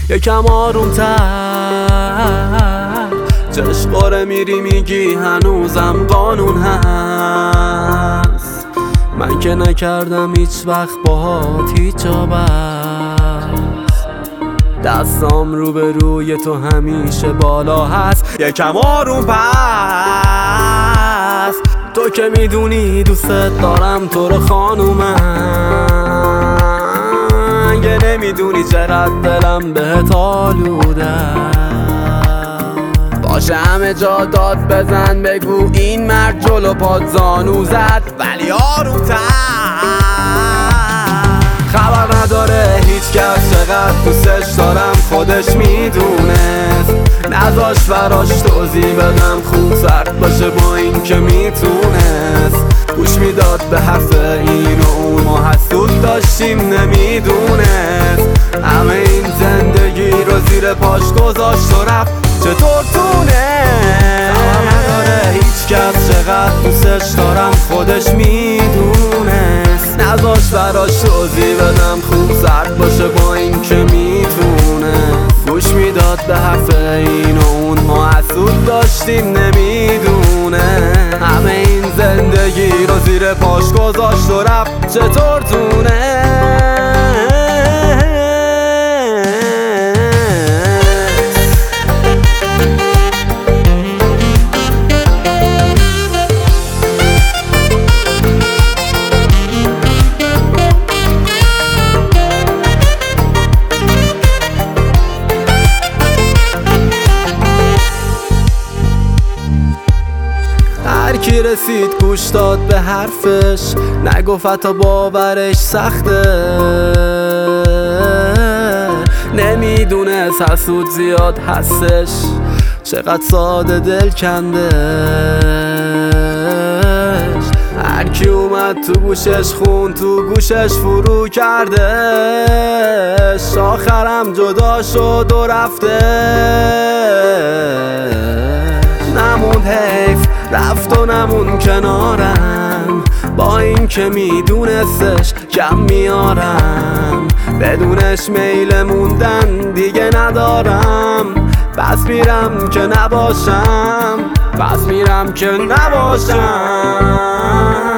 یکم آروم‌تر چشقاره میری میگی هنوزم قانون هست. من که نکردم هیچ وقت باهات هیچ جا بست. دستام رو به روی تو همیشه بالا هست. یکم آروم پس تو که میدونی دوستت دارم تو رو خانومم. یه نمیدونی چقدر دلم بهت آلوده. باشه همه جا داد بزن بگو این مرد جلو پات زانو زد، ولی آروم‌تر. خبر نداره هیچ کس چقدر دوستش دارم خودش میدونست. نذاش براش توضیح بدم خوب سرد باشه با این که میتونست. گوش میداد به حرف این و اون، ما حسود داشتیم نمیدونست. همه این زندگی رو زیر پاش گذاشت و رفت چطور تونست. خبر نداره هیچ کس چقدر دوستش دارم خودش میدونست. نذاش براش توضیح بدم خوب سرد باشه با این که میتونست. گوش میداد به حرف این و اون، ما حسود داشتیم نمیدونه. همه این زندگی رو زیر پاش گذاشت و رفت چطور تونه. کی رسید گوش داد به حرفش، نگفت تا باورش سخته. نمیدونست حسود زیاد هستش، چقدر ساده دل کندش. هرکی اومد تو گوشش خون تو گوشش فرو کردش. آخرم جدا شد و رفته. نموند حیف رفت و نمون کنارم، با این که میدونستش کم میارم. بدونش میل موندن دیگه ندارم. بس میرم که نباشم، بس میرم که نباشم.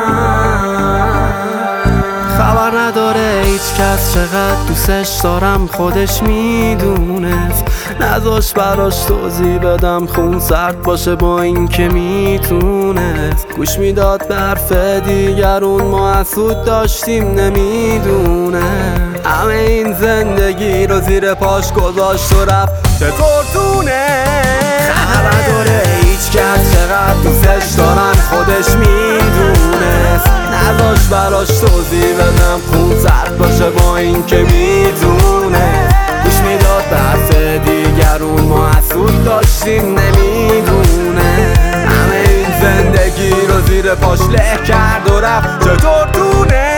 خبر نداره هیچ کس چقدر دوستش دارم خودش میدونست. نذاش براش توضیح بدم خون سرد باشه با این که میتونست. گوش میداد به حرف دیگرون، ما حسود داشتیم نمیدونه. همه این زندگی رو زیر پاش گذاشت و رفت چطور تونه. خبر نداره هیچ کس چقدر دوستش دارن خودش میدونست. نذاش براش توضیح بدم خون سرد باشه با این که میتونه. گوش میداد به حرف دیگرون، ما حسود داشتیم نمیدونه. همه این زندگی رو زیر پاش له کرد و رفت چطور تونه.